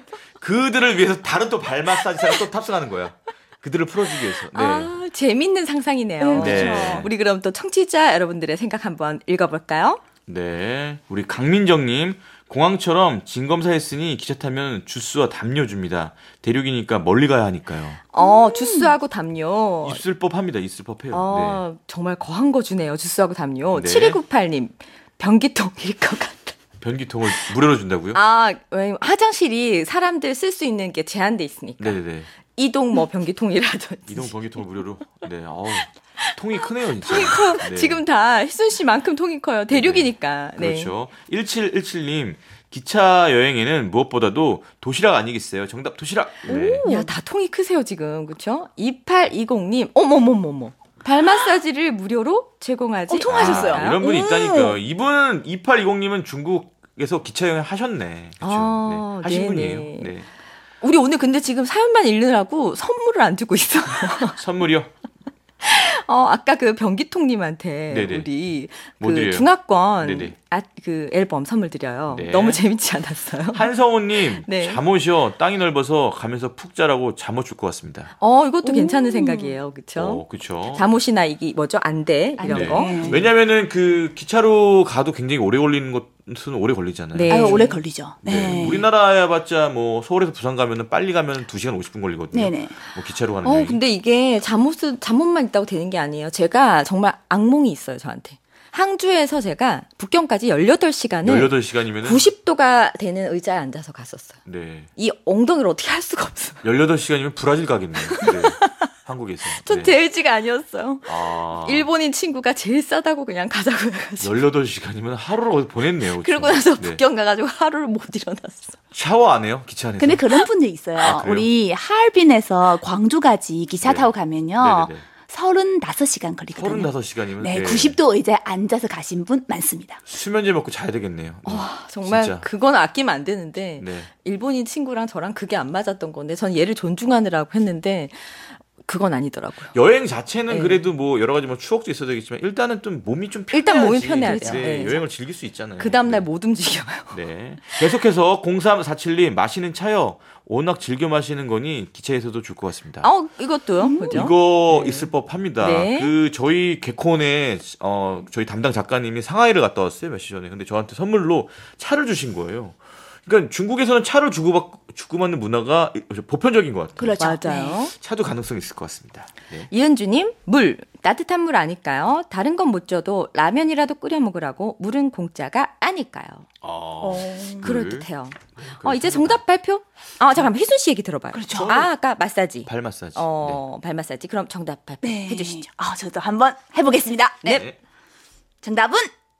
그들을 위해서 다른 또 발 마사지사가 또 탑승하는 거야. 그들을 풀어주기 위해서. 네. 아, 재밌는 상상이네요. 네. 그렇죠. 우리 그럼 또 청취자 여러분들의 생각 한번 읽어볼까요? 네. 우리 강민정님, 공항처럼 진검사했으니 기차 타면 주스와 담요 줍니다. 대륙이니까 멀리 가야 하니까요. 주스하고 담요. 있을 법합니다. 있을 법해요. 정말 거한 거 주네요. 주스하고 담요. 네. 7298님, 변기통일 것 같다. 네. 변기통을 무료로 준다고요? 왜냐면 화장실이 사람들 쓸 수 있는 게 제한돼 있으니까. 네네네. 이동 뭐 변기통이라든지. 이동 변기통을 무료로. 네. 통이 크네요, 진짜. 통이 커요. 네. 지금 다 희순 씨만큼 통이 커요. 대륙이니까. 네. 그렇죠. 1717님, 기차 여행에는 무엇보다도 도시락 아니겠어요? 정답 도시락. 네. 야, 다 통이 크세요, 지금. 그렇죠? 2820님, 어머머머머. 발 마사지를 무료로 제공하지. 통하셨어요. 이런 분이 있다니까요. 이분 2820님은 중국에서 기차 여행 하셨네. 그렇죠. 네. 하신 네네. 분이에요. 네. 우리 오늘 근데 지금 사연만 읽느라고 선물을 안 주고 있어. 선물이요? 아까 그 변기통님한테 네네. 우리 뭐 그 드려요? 중화권 네네. 그 앨범 선물 드려요. 네. 너무 재밌지 않았어요? 한성우님, 네. 잠옷이요. 땅이 넓어서 가면서 푹 자라고 잠옷 줄 것 같습니다. 이것도 괜찮은 생각이에요. 그렇죠? 그렇죠. 잠옷이나 이게 뭐죠? 안대 이런 안대. 거. 네. 왜냐면은 그 기차로 가도 굉장히 오래 걸리는 것은 오래 걸리잖아요. 네. 아유, 오래 걸리죠. 네. 네. 우리나라야 봤자 뭐 서울에서 부산 가면은 빨리 가면 2시간 50분 걸리거든요. 네네. 뭐 기차로 가는 여행. 근데 이게 잠옷만 있다고 되는 게 아니에요. 제가 정말 악몽이 있어요, 저한테. 항주에서 제가 북경까지 18시간을 18시간이면은 90도가 되는 의자에 앉아서 갔었어요. 네. 이 엉덩이를 어떻게 할 수가 없어요. 18시간이면 브라질 가겠네요. 네. 한국에서. 전 네. 제일지가 아니었어요. 아. 일본인 친구가 제일 싸다고 그냥 가자고 해가지고. 18시간이면 하루를 어디 보냈네요. 그러고 나서 네. 북경 가가지고 하루를 못 일어났어. 샤워 안 해요? 기차 안에서? 근데 그런 분들 있어요. 아, 그래요? 우리 하얼빈에서 광주까지 기차 네. 타고 가면요. 네네네. 35시간 걸리거든요. 35시간이면 네, 90도 의자에 앉아서 가신 분 많습니다. 수면제 먹고 자야 되겠네요. 네. 정말 진짜. 그건 아끼면 안 되는데 네. 일본인 친구랑 저랑 그게 안 맞았던 건데 전 얘를 존중하느라고 했는데 그건 아니더라고요. 여행 자체는 네. 그래도 뭐 여러 가지 뭐 추억도 있어야 되겠지만 일단은 좀 몸이 좀 편해야지. 일단 몸이 편해야 돼요. 네, 네. 여행을 즐길 수 있잖아요. 그 다음날 네. 못 움직여요. 네. 계속해서 0347님 마시는 차요. 워낙 즐겨 마시는 거니 기차에서도 줄 것 같습니다. 이것도요. 그죠? 이거 네. 있을 법합니다. 네. 그 저희 개콘에 저희 담당 작가님이 상하이를 갔다 왔어요 며칠 전에. 근데 저한테 선물로 차를 주신 거예요. 그러니까 중국에서는 차를 주고받는 문화가 보편적인 것 같아요. 그렇죠. 맞아요. 차도 가능성 있을 것 같습니다. 네. 이은주님, 물. 따뜻한 물 아닐까요? 다른 건 못 줘도 라면이라도 끓여 먹으라고 물은 공짜가 아닐까요? 그럴듯해요. 이제 정답 발표? 잠깐만, 희순 씨 얘기 들어봐요. 그렇죠. 아까 마사지. 발 마사지. 발 마사지. 그럼 정답 발표해 주시죠. 저도 한번 해보겠습니다. 네. 정답은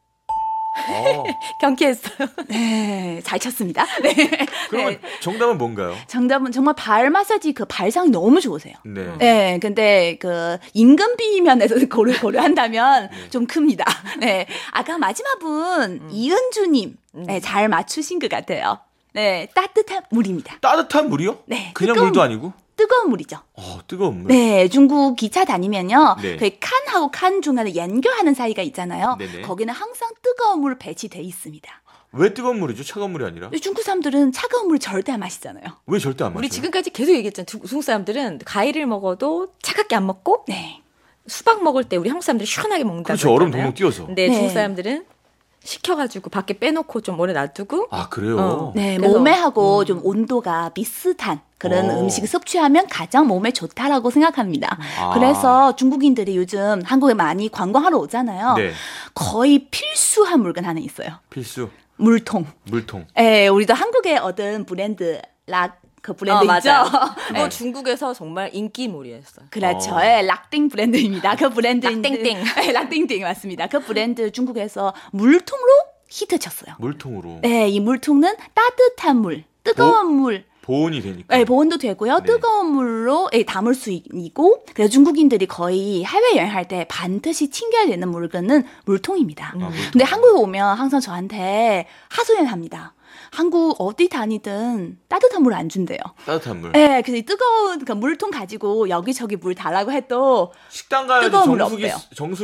경쾌했어요. 네, 잘 쳤습니다. 네. 그러면 정답은 뭔가요? 정답은 정말 발 마사지 그 발상이 너무 좋으세요. 네. 네, 근데 그 임금비 면에서 고려한다면 좀 큽니다. 네, 아까 마지막 분 이은주님, 네, 잘 맞추신 것 같아요. 네, 따뜻한 물입니다. 따뜻한 물이요? 네, 그냥 뜨거운 물도 아니고? 뜨거운 물이죠. 뜨거운 물. 네, 중국 기차 다니면요. 네. 그 칸하고 칸 중간에 연결하는 사이가 있잖아요. 네네. 거기는 항상 뜨거운 물 배치돼 있습니다. 왜 뜨거운 물이죠? 차가운 물이 아니라? 중국 사람들은 차가운 물 절대 안 마시잖아요. 왜 절대 안 마셔요? 우리 지금까지 계속 얘기했잖아요. 중국 사람들은 과일을 먹어도 차갑게 안 먹고 네. 수박 먹을 때 우리 한국 사람들이 시원하게 먹는다고 그렇죠. 얼음 했잖아요. 동동 띄워서. 근데 네. 중국 사람들은 식혀가지고 밖에 빼놓고 좀 오래 놔두고 아, 그래요? 네, 그래서, 몸에하고 좀 온도가 비슷한 그런 음식 섭취하면 가장 몸에 좋다라고 생각합니다. 아. 그래서 중국인들이 요즘 한국에 많이 관광하러 오잖아요. 네. 거의 필수한 물건 하나 있어요. 필수. 물통. 물통. 예, 우리도 한국에 얻은 브랜드 그 브랜드 있죠? 맞아요. 그거 네. 중국에서 정말 인기물이었어요. 그렇죠. 예, 락띵 브랜드입니다. 그 브랜드 락띵띵. 락띵띵 맞습니다. 그 브랜드 중국에서 물통으로 히트쳤어요. 물통으로. 네, 이 물통은 따뜻한 물, 뜨거운 물, 보온이 되니까. 네, 보온도 되고요. 네. 뜨거운 물로 담을 수 있고, 그래서 중국인들이 거의 해외 여행할 때 반드시 챙겨야 되는 물건은 물통입니다. 물통. 근데 한국에 오면 항상 저한테 하소연합니다. 한국 어디 다니든 따뜻한 물 안 준대요. 따뜻한 물. 네, 그래서 이 뜨거운 그 물통 가지고 여기저기 물 달라고 해도 식당 가야지 뜨거운 물 없대요.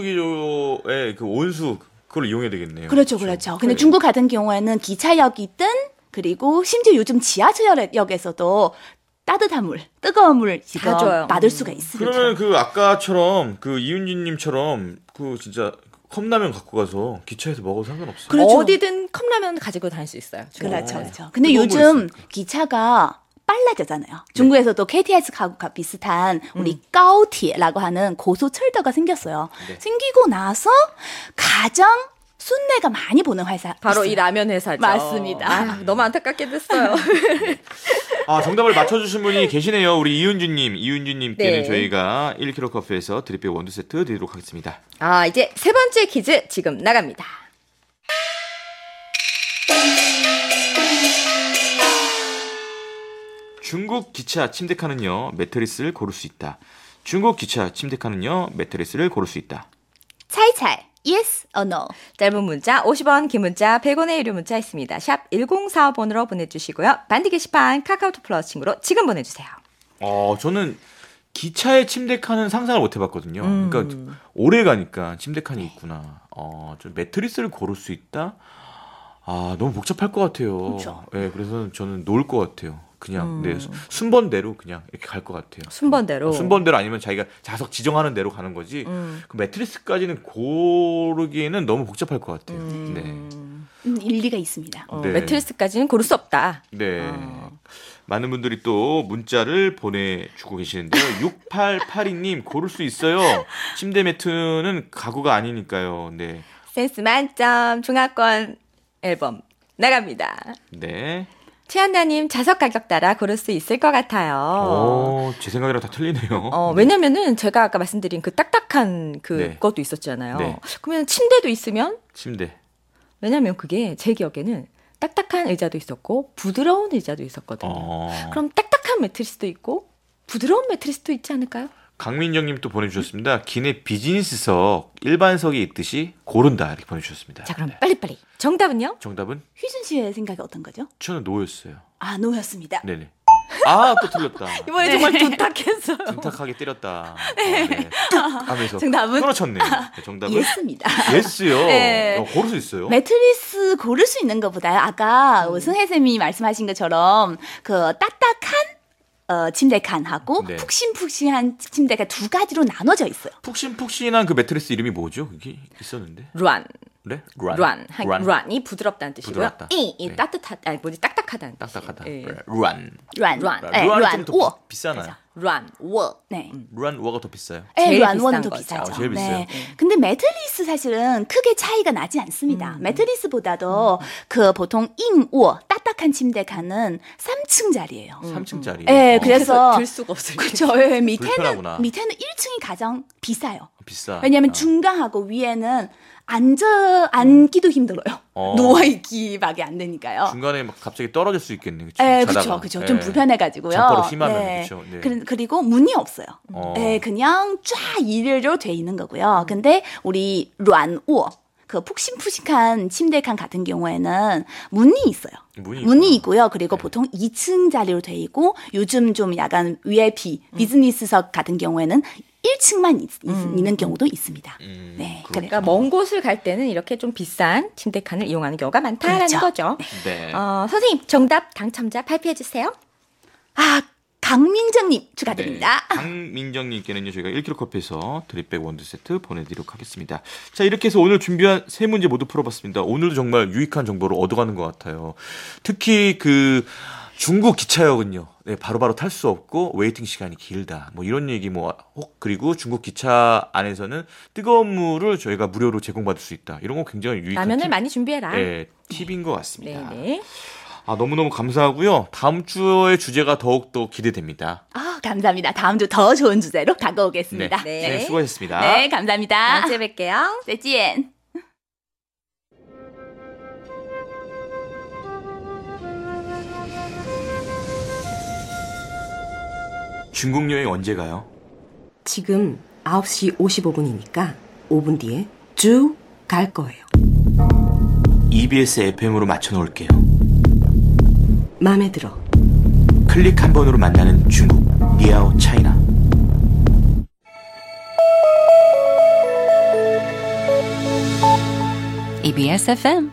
정수기조의 그 온수 그걸 이용해야 되겠네요. 그렇죠. 근데 중국 같은 경우에는 기차역이든 그리고 심지어 요즘 지하철역에서도 따뜻한 물, 뜨거운 물 지금 다 줘요. 받을 수가 있습니다. 그러면 그 아까처럼 그 이윤진님처럼 그 진짜 컵라면 갖고 가서 기차에서 먹어도 상관없어요. 그렇죠. 어디든 컵라면 가지고 다닐 수 있어요. 그렇죠, 중국은. 그렇죠. 근데 뜨거운 요즘 물 있으니까. 기차가 빨라졌잖아요. 중국에서도 KTX하고 비슷한 우리 까오티라고 하는 고속철도가 생겼어요. 네. 생기고 나서 가장 순례가 많이 보는 회사 바로 있어요. 이 라면 회사죠. 맞습니다. 너무 안타깝게 됐어요. 정답을 맞춰주신 분이 계시네요. 우리 이윤주님께는 네. 저희가 1kg 커피에서 드립백 원두 세트 드리도록 하겠습니다. 이제 세 번째 퀴즈 지금 나갑니다. 중국 기차 침대칸은요 매트리스를 고를 수 있다. 중국 기차 침대칸은요 매트리스를 고를 수 있다. 차이차이 yes or no. 짧은 문자 50원, 긴 문자 100원의 유료 문자 있습니다. 샵 1045번으로 보내주시고요. 반디 게시판 카카오톡 플러스 친구로 지금 보내주세요. 저는 기차의 침대칸은 상상을 못 해봤거든요. 그러니까 오래 가니까 침대칸이 있구나. 좀 매트리스를 고를 수 있다. 너무 복잡할 것 같아요. 그렇죠. 네, 그래서 저는 놓을 것 같아요. 그냥 네, 순번대로 그냥 이렇게 갈 것 같아요. 순번대로. 순번대로 아니면 자기가 좌석 지정하는 대로 가는 거지. 그 매트리스까지는 고르기에는 너무 복잡할 것 같아요. 네. 일리가 있습니다. 네. 매트리스까지는 고를 수 없다. 네. 많은 분들이 또 문자를 보내주고 계시는데요. 6882님 고를 수 있어요. 침대 매트는 가구가 아니니까요. 네. 센스 만점 중화권 앨범 나갑니다. 네. 최한나님 자석 가격 따라 고를 수 있을 것 같아요. 제 생각이랑 다 틀리네요. 왜냐면은 제가 아까 말씀드린 그 딱딱한 네. 그것도 있었잖아요. 네. 그러면 침대도 있으면 침대. 왜냐면 그게 제 기억에는 딱딱한 의자도 있었고 부드러운 의자도 있었거든요. 그럼 딱딱한 매트리스도 있고 부드러운 매트리스도 있지 않을까요? 강민정님 또 보내주셨습니다. 기내 비즈니스석 일반석이 있듯이 고른다 이렇게 보내주셨습니다. 자, 그럼 네. 빨리빨리. 정답은요? 정답은 휘준 씨의 생각이 어떤 거죠? 저는 노였어요. 아, 노였습니다. 네네. 또 틀렸다. 이번에 정말 둔탁했어요. 둔탁하게 때렸다. 네. 뚝 하면서 정답은? 떨어쳤네요. 네, 정답은 예스입니다. 예스요. 네. 고를 수 있어요. 매트리스 고를 수 있는 것보다요. 아까 승혜 쌤이 말씀하신 것처럼 그 딱딱한 침대 칸하고 네. 푹신푹신한 침대가 두 가지로 나눠져 있어요. 푹신푹신한 그 매트리스 이름이 뭐죠? 그게 있었는데. 루안. 네? 루안이 부드럽다는 뜻이고요. 부드럽다. 이 네. 딱딱하다는 딱딱하다. 뜻이에요. 예. 루안. 루안. 네, 루안이 좀 우어. 더 비싸나요? 루안, 워. 네. 루안 우어가 더 비싸요. 제일 루안원은 비싼 더 거죠. 비싸죠. 제일 비싸요. 네. 근데 매트리스 사실은 크게 차이가 나지 않습니다. 매트리스보다도 그 보통 잉우어 딱딱한 침대 칸은 3층짜리예요. 3층짜리. 네, 그래서 들 수가 없어요. 그렇죠. 예, 불편하구나. 밑에는 1층이 가장 비싸요. 비싸. 왜냐하면 중간하고 위에는 앉기도 힘들어요. 누워있기밖에 안 되니까요. 중간에 막 갑자기 떨어질 수 있겠네. 그쵸? 예, 자다가. 그렇죠. 예. 좀 불편해가지고요. 잠버릇 심하면 그쵸? 네. 그리고 문이 없어요. 어. 예, 그냥 쫙 이르로 돼 있는 거고요. 근데 우리 란우어 그 푹신푹신한 침대칸 같은 경우에는 문이 있어요. 문이 있고요. 그리고 네. 보통 2층 자리로 돼 있고 요즘 좀 약간 VIP 비즈니스석 같은 경우에는 1층만 있는 경우도 있습니다. 네. 그러니까 먼 곳을 갈 때는 이렇게 좀 비싼 침대 칸을 이용하는 경우가 많다라는 그렇죠. 거죠. 네. 선생님 정답 당첨자 발표해 주세요. 강민정님 축하드립니다. 네. 강민정님께는요 저희가 1kg 커피에서 드립백 원두 세트 보내드리도록 하겠습니다. 자 이렇게 해서 오늘 준비한 세 문제 모두 풀어봤습니다. 오늘도 정말 유익한 정보를 얻어가는 것 같아요. 특히 그 중국 기차역은요, 네, 바로바로 탈 수 없고 웨이팅 시간이 길다. 뭐 이런 얘기 그리고 중국 기차 안에서는 뜨거운 물을 저희가 무료로 제공받을 수 있다. 이런 거 굉장히 유익한 라면을 팁, 많이 준비해라. 네, 팁인 것 같습니다. 네네. 너무너무 감사하고요. 다음 주의 주제가 더욱더 기대됩니다. 감사합니다. 다음 주 더 좋은 주제로 다가오겠습니다. 네. 네, 수고하셨습니다. 네, 감사합니다. 다음 주에 뵐게요. 再见. 중국 여행 언제 가요? 지금 9시 55분이니까 5분 뒤에 쭉 갈 거예요. EBS FM으로 맞춰놓을게요. 마음에 들어. 클릭 한 번으로 만나는 중국, 니아오 차이나. EBS FM.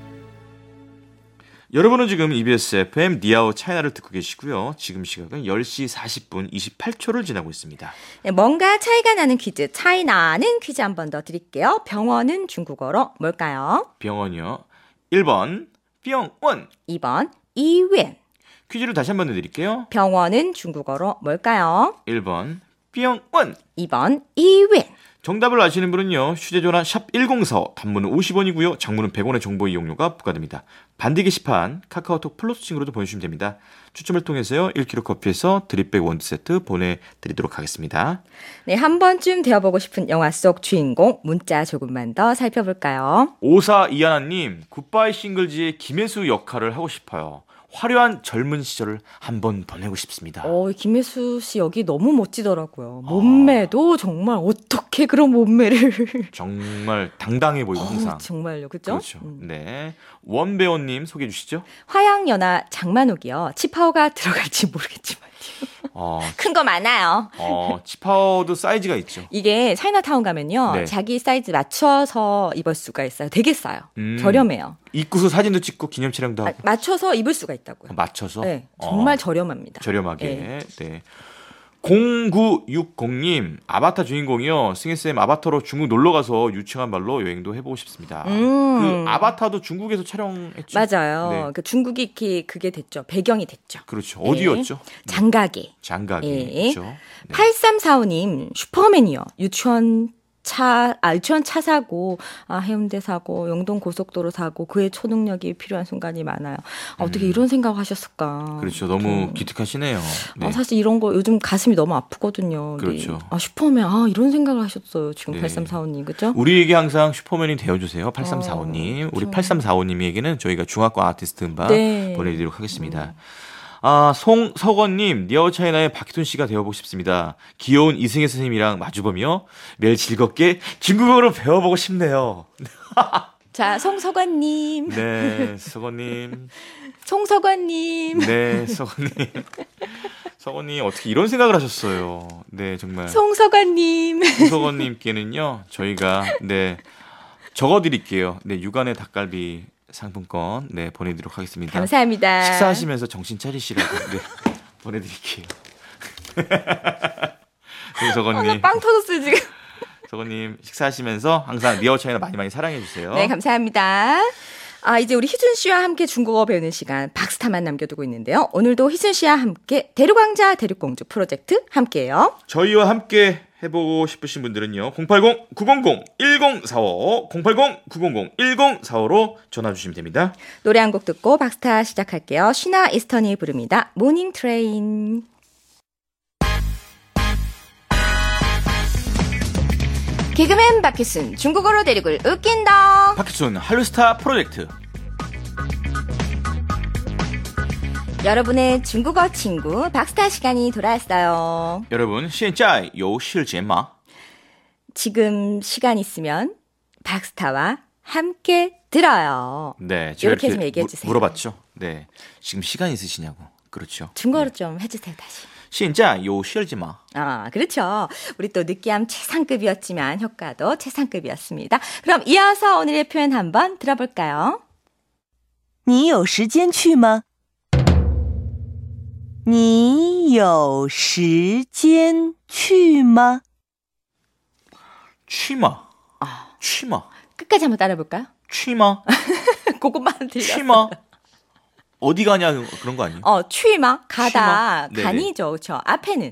여러분은 지금 EBS FM 니아오 차이나를 듣고 계시고요. 지금 시각은 10시 40분 28초를 지나고 있습니다. 네, 뭔가 차이가 나는 퀴즈, 차이나는 퀴즈 한 번 더 드릴게요. 병원은 중국어로 뭘까요? 병원이요. 1번 병원. 2번 이웬. 퀴즈를 다시 한 번 내드릴게요. 병원은 중국어로 뭘까요? 1번 병원. 2번 이웬. 정답을 아시는 분은요. 휴대전화 샵 1045, 단문은 50원이고요. 장문은 100원의 정보 이용료가 부과됩니다. 반디 게시판, 카카오톡 플러스친구로도 보내주시면 됩니다. 추첨을 통해서요. 1kg 커피에서 드립백 원두 세트 보내드리도록 하겠습니다. 네, 한 번쯤 되어보고 싶은 영화 속 주인공 문자 조금만 더 살펴볼까요? 5421님, 굿바이 싱글즈의 김혜수 역할을 하고 싶어요. 화려한 젊은 시절을 한번 보내고 싶습니다. 김혜수 씨 여기 너무 멋지더라고요. 몸매도 정말 어떻게 그런 몸매를. 정말 당당해 보이고 항상. 정말요, 그죠? 그렇죠. 네. 원배원님 소개해 주시죠. 화양연화 장만옥이요. 치파오가 들어갈지 모르겠지만. 큰 거 많아요. 치파오도 사이즈가 있죠. 이게 차이나타운 가면요. 네. 자기 사이즈 맞춰서 입을 수가 있어요. 되게 싸요. 저렴해요. 입고서 사진도 찍고 기념 촬영도 하고. 맞춰서 입을 수가 있다고요. 맞춰서? 네, 정말 저렴합니다. 저렴하게. 네. 0960님, 아바타 주인공이요. 승혜쌤 아바타로 중국 놀러가서 유창한 말로 여행도 해보고 싶습니다. 그 아바타도 중국에서 촬영했죠? 맞아요. 네. 그 중국이 그게 됐죠. 배경이 됐죠. 그렇죠. 어디였죠? 네. 장가게. 장가게. 네. 그렇죠. 네. 8345님, 슈퍼맨이요. 유치원 유치원 차 사고, 해운대 사고, 영동 고속도로 사고, 그의 초능력이 필요한 순간이 많아요. 어떻게 이런 생각을 하셨을까. 그렇죠. 너무 기특하시네요. 네. 사실 이런 거 요즘 가슴이 너무 아프거든요. 그렇죠. 슈퍼맨, 이런 생각을 하셨어요. 지금 네. 8345님, 그죠? 우리에게 항상 슈퍼맨이 되어주세요. 8345님. 우리 8345님에게는 저희가 중학교 아티스트 음반 네. 보내드리도록 하겠습니다. 송석원님, 니아우차이나의 박희돈 씨가 되어보고 싶습니다. 귀여운 이승혜 선생님이랑 마주보며 매일 즐겁게 중국어로 배워보고 싶네요. 자, 송석원님. 네, 석원님. 송석원님. 네, 석원님. 석원님, 어떻게 이런 생각을 하셨어요? 네, 정말. 송석원님. 송석원님께는요, 저희가, 적어드릴게요. 네, 육안의 닭갈비 상품권, 보내드리도록 하겠습니다. 감사합니다. 식사하시면서 정신 차리시라고, 보내드릴게요. 송석원님. 빵 터졌어요, 지금. 석원님, 식사하시면서 항상 니아우차이나 많이 많이 사랑해주세요. 네, 감사합니다. 이제 우리 희준 씨와 함께 중국어 배우는 시간 박스타만 남겨두고 있는데요. 오늘도 희준 씨와 함께 대륙왕자 대륙공주 프로젝트 함께해요. 저희와 함께 해보고 싶으신 분들은요. 080-900-1045 080-900-1045로 전화 주시면 됩니다. 노래 한 곡 듣고 박스타 시작할게요. 쉬나 이스턴이 부릅니다. 모닝 트레인. 개그맨 박희순 중국어로 대륙을 웃긴다. 박희순 할루스타 프로젝트. 여러분의 중국어 친구 박스타 시간이 돌아왔어요. 여러분, 现在有时间吗? 지금 시간 있으면 박스타와 함께 들어요. 네, 제가 이렇게 좀 얘기해 주세요. 물어봤죠. 네, 지금 시간 있으시냐고. 그렇죠. 중국어로 좀 해주세요, 다시. 现在有时间吗? 그렇죠. 우리 또 느끼함 최상급이었지만 효과도 최상급이었습니다. 그럼 이어서 오늘의 표현 한번 들어볼까요? 你有时间去吗?你有时间去吗? 去吗? 去吗? 끝까지 한번 따라볼까요? 去吗? 그것만 들렸어요. 去吗? 어디 가냐 그런 거 아니에요? 취마 가다 네네. 간이죠, 그렇죠. 앞에는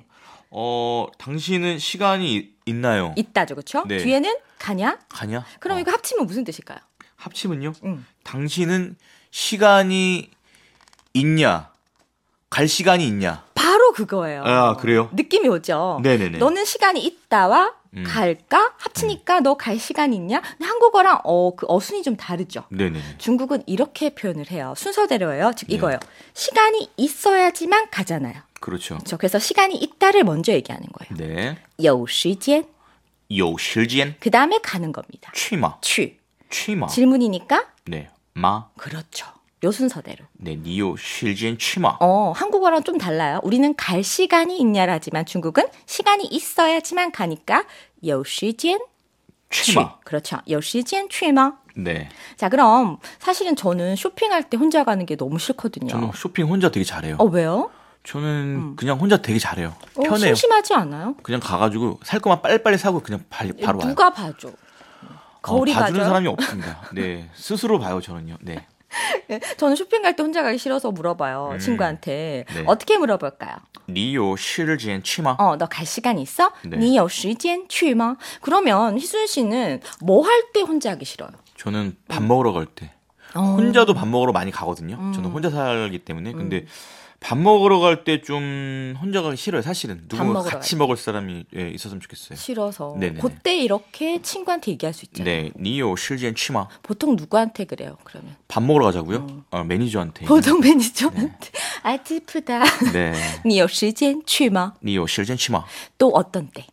당신은 시간이 있나요? 있다죠, 그렇죠. 네. 뒤에는 가냐? 가냐? 그럼 이거 합치면 무슨 뜻일까요? 합치면요? 응. 당신은 시간이 있냐? 갈 시간이 있냐? 바로 그거예요. 그래요? 느낌이 오죠. 네네네. 너는 시간이 있다와 갈까? 합치니까 너 갈 시간 있냐? 근데 한국어랑 그 어순이 좀 다르죠. 네네. 중국은 이렇게 표현을 해요. 순서대로예요. 즉 네. 이거예요. 시간이 있어야지만 가잖아요. 그렇죠. 그렇죠. 그래서 시간이 있다를 먼저 얘기하는 거예요. 네. 有时间有时间 그 다음에 가는 겁니다. 去吗? 去去吗? 질문이니까 네. 마. 그렇죠. 요 순서대로. 네. 你有时间去吗? 한국어랑 좀 달라요. 우리는 갈 시간이 있냐라지만 중국은 시간이 있어야지만 가니까 有时间去吗? 그렇죠. 有时间去吗? 네. 자, 그럼 사실은 저는 쇼핑할 때 혼자 가는 게 너무 싫거든요. 저는 쇼핑 혼자 되게 잘해요. 왜요? 저는 그냥 혼자 되게 잘해요. 편해요. 심심하지 않아요? 그냥 가가지고 살 거만 빨리빨리 사고 그냥 바로 와요. 누가 봐줘? 거울이 봐주는 봐줘요? 사람이 없습니다. 네. 스스로 봐요, 저는요. 네. 저는 쇼핑 갈 때 혼자 가기 싫어서 물어봐요. 친구한테. 네. 어떻게 물어볼까요? 你有时间去吗? 너 갈 시간 있어? 네. 你有时间去吗? 그러면 희순 씨는 뭐 할 때 혼자 하기 싫어요? 저는 밥 먹으러 갈 때. 혼자도 밥 먹으러 많이 가거든요. 저는 혼자 살기 때문에. 근데 밥 먹으러 갈 때 좀 혼자 가기 싫어요, 사실은. 누군가 먹으러 같이 먹을 사람이 있었으면 좋겠어요. 싫어서. 네네네. 그때 이렇게 친구한테 얘기할 수 있잖아요. 네, 你有时间去吗? 보통 누구한테 그래요, 그러면? 밥 먹으러 가자고요? 매니저한테. 보통 매니저한테. 찌프다. 네. 你有时间去吗? 你有时间去吗? 또 어떤 때?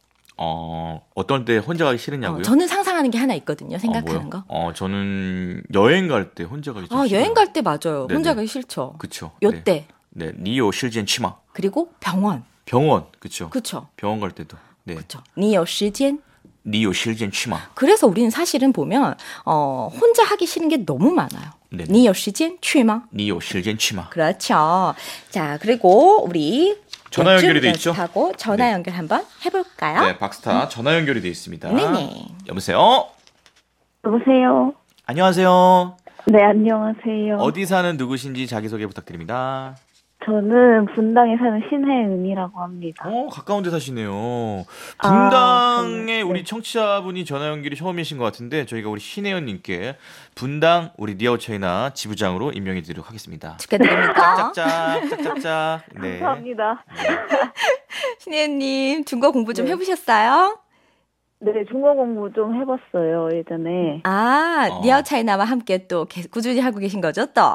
어떤 때 혼자 가기 싫으냐고요? 저는 상상하는 게 하나 있거든요, 생각하는 뭐요? 거. 저는 여행 갈 때 혼자 가기 좀 싫어요. 여행 갈 때 맞아요. 네네. 혼자 가기 싫죠. 그쵸. 요때. 네, 你有时间去吗? 그리고 병원. 병원, 그쵸. 그쵸. 병원 갈 때도. 네. 그쵸. 你有时间? 你有时间去吗? 그래서 우리는 사실은 보면 혼자 하기 싫은 게 너무 많아요. 네네. 你有时间去吗? 你有时间去吗? 그렇죠. 자, 그리고 우리 전화 연결이 돼 있죠? 하고 전화 네. 연결 한번 해볼까요? 네, 박스타 전화 연결이 돼 있습니다. 네네. 여보세요? 여보세요. 안녕하세요. 네, 안녕하세요. 어디 사는 누구신지 자기소개 부탁드립니다. 저는 분당에 사는 신혜은이라고 합니다. 가까운 데 사시네요. 아, 분당에 네. 우리 청취자분이 전화 연결이 처음이신 것 같은데 저희가 우리 신혜연님께 분당 우리 니아웃차이나 지부장으로 임명해 드리도록 하겠습니다. 축하드립니다. 짝짝짝. 네. 감사합니다. 신혜연님, 중국어 공부 좀 네. 해보셨어요? 네, 중국어 공부 좀 해봤어요, 예전에. 니아웃차이나와 함께 또 꾸준히 하고 계신 거죠, 또?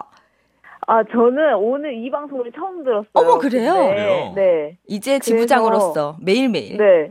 저는 오늘 이 방송을 처음 들었어요. 어머, 그래요? 그래요? 네. 이제 지부장으로서 매일매일. 네.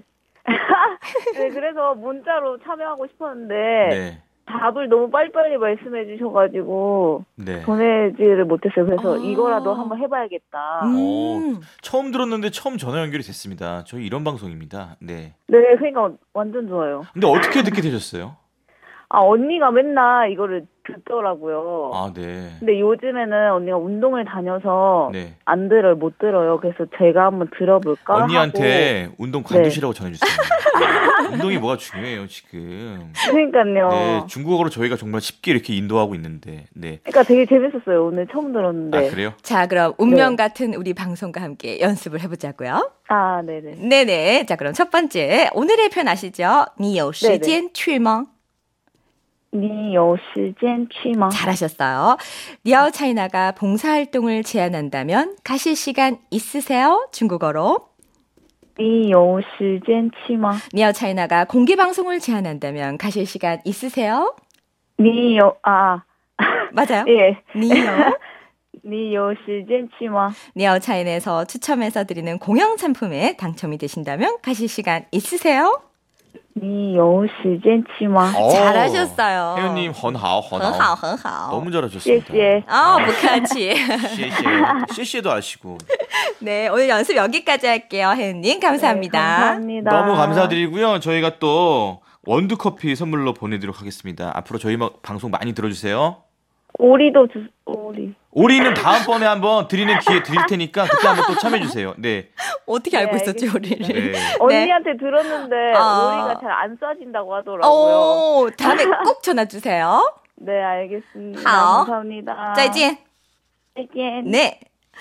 네, 그래서 문자로 참여하고 싶었는데, 네. 답을 너무 빨리빨리 말씀해 주셔가지고, 네. 보내지를 못했어요. 그래서 이거라도 한번 해봐야겠다. 처음 들었는데 처음 전화 연결이 됐습니다. 저희 이런 방송입니다. 네. 네, 그러니까 완전 좋아요. 근데 어떻게 듣게 되셨어요? 언니가 맨날 이거를 듣더라고요. 네. 근데 요즘에는 언니가 운동을 다녀서 네. 못 들어요. 그래서 제가 한번 들어볼까 언니한테 하고. 운동 관두시라고 전해주세요. 운동이 뭐가 중요해요, 지금. 그러니까요. 네, 중국어로 저희가 정말 쉽게 이렇게 인도하고 있는데, 네. 그러니까 되게 재밌었어요. 오늘 처음 들었는데. 그래요? 자, 그럼 운명 같은 우리 방송과 함께 연습을 해보자고요. 네네. 네네. 자, 그럼 첫 번째. 오늘의 표현 아시죠? 你有时间去吗? 你有时间去吗? 잘하셨어요. 니아웃차이나가 봉사활동을 제안한다면 가실 시간 있으세요? 중국어로. 你有时间去吗? 니아웃차이나가 공개방송을 제안한다면 가실 시간 있으세요? 你有 맞아요. 예. 你有你有时间去吗? 니아웃차이나에서 추첨해서 드리는 공영 상품에 당첨이 되신다면 가실 시간 있으세요? 你有时间去吗? 잘하셨어요. 혜연님, 헌하오. 很好很好 너무 잘하셨습니다. 谢谢. 무카치. 씨씨도 아시고. 네, 오늘 연습 여기까지 할게요. 혜은님, 감사합니다. 네, 감사합니다. 너무 감사드리고요. 저희가 또 원두커피 선물로 보내드리도록 하겠습니다. 앞으로 저희 방송 많이 들어주세요. 오리도 오리. 오리는 다음번에 한번 드리는 기회 드릴 테니까 그때 한번 또 참여해주세요. 네. 어떻게 알고 있었지, 알겠습니다. 우리를? 네. 언니한테 들었는데 오리가 잘 안 쏴진다고 하더라고요. 오, 다음에 꼭 전화 주세요. 네, 알겠습니다. 好 감사합니다. 再见. 再见. 네.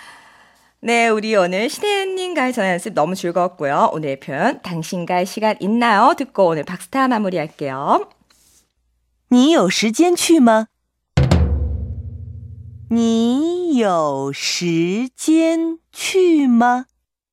네, 우리 오늘 신혜은님과의 전화 연습 너무 즐거웠고요. 오늘의 표현, 당신과의 시간 있나요? 듣고 오늘 박스타 마무리할게요. 你有时间去吗？你有时间去吗？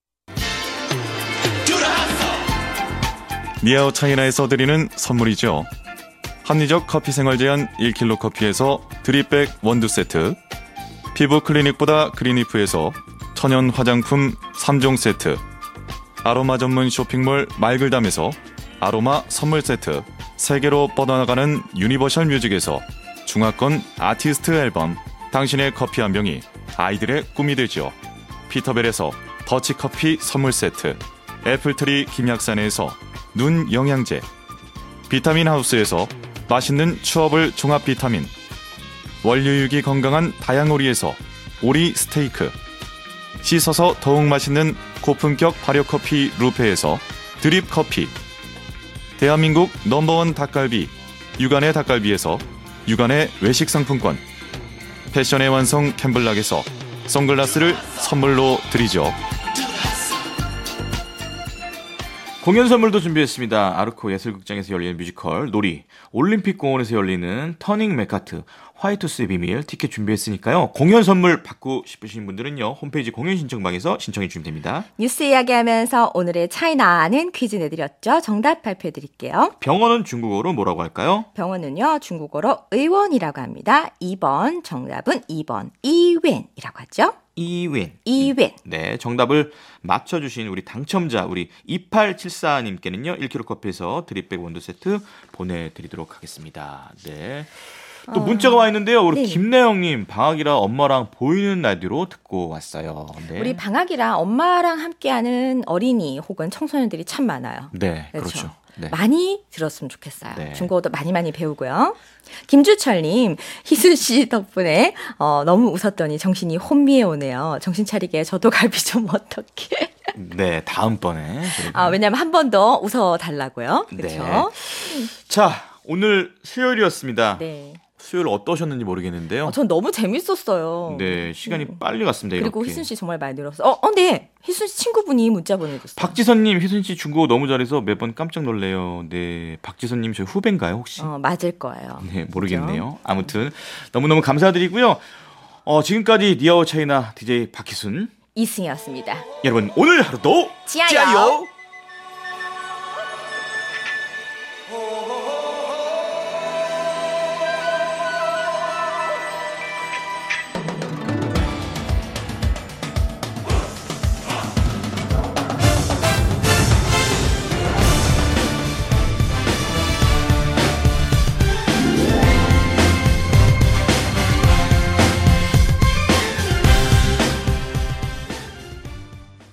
니아웃차이나에서 드리는 선물이죠. 합리적 커피 생활 제한 1kg 커피에서 드립백 원두 세트, 피부 클리닉보다 그린이프에서 천연 화장품 3종 세트, 아로마 전문 쇼핑몰 말글담에서 아로마 선물 세트, 세계로 뻗어나가는 유니버셜 뮤직에서 중화권 아티스트 앨범, 당신의 커피 한 병이 아이들의 꿈이 되죠. 피터벨에서 더치커피 선물 세트, 애플트리 김약산에서 눈 영양제, 비타민 하우스에서 맛있는 추어블 종합 비타민, 원료육이 건강한 다양오리에서 오리 스테이크, 씻어서 더욱 맛있는 고품격 발효커피 루페에서 드립 커피, 대한민국 넘버원 닭갈비 육안의 닭갈비에서 육안의 외식 상품권, 패션의 완성 캠블락에서 선글라스를 선물로 드리죠. 공연 선물도 준비했습니다. 아르코 예술극장에서 열리는 뮤지컬 놀이, 올림픽공원에서 열리는 터닝 맥카트, 화이트스의 비밀 티켓 준비했으니까요. 공연 선물 받고 싶으신 분들은요. 홈페이지 공연 신청방에서 신청해 주시면 됩니다. 뉴스 이야기하면서 오늘의 차이나는 퀴즈 내드렸죠. 정답 발표해 드릴게요. 병원은 중국어로 뭐라고 할까요? 병원은요, 중국어로 의원이라고 합니다. 2번, 정답은 2번, 이웬이라고 하죠. 이웬. 이웬. 네, 정답을 맞춰주신 우리 당첨자, 우리 2874님께는요, 1kg 커피에서 드립백 원두 세트 보내드리도록 하겠습니다. 네. 또 문자가 와 있는데요. 우리 네. 김래영님, 방학이라 엄마랑 보이는 라디오로 듣고 왔어요. 네. 우리 방학이라 엄마랑 함께하는 어린이 혹은 청소년들이 참 많아요. 네, 그렇죠. 네. 많이 들었으면 좋겠어요. 네. 중국어도 많이 배우고요. 김주철님, 희수 씨 덕분에 너무 웃었더니 정신이 혼미해 오네요. 정신 차리게 저도 갈비 좀 어떻게. 네, 다음번에. 왜냐면 한 번 더 웃어달라고요. 그렇죠? 네. 자, 오늘 수요일이었습니다. 네. 수요일 어떠셨는지 모르겠는데요. 전 너무 재밌었어요. 네, 시간이 빨리 갔습니다. 그리고 이렇게. 희순 씨 정말 많이 늘었어. 네. 희순 씨 친구분이 문자 보내줬어요. 박지선님, 희순 씨 중국어 너무 잘해서 매번 깜짝 놀래요. 네, 박지선님 저희 후배인가요 혹시? 맞을 거예요. 네, 모르겠네요. 아무튼 너무너무 감사드리고요. 지금까지 니아오 차이나 DJ 박희순 이승이었습니다. 여러분 오늘 하루도 지아요. 짜요.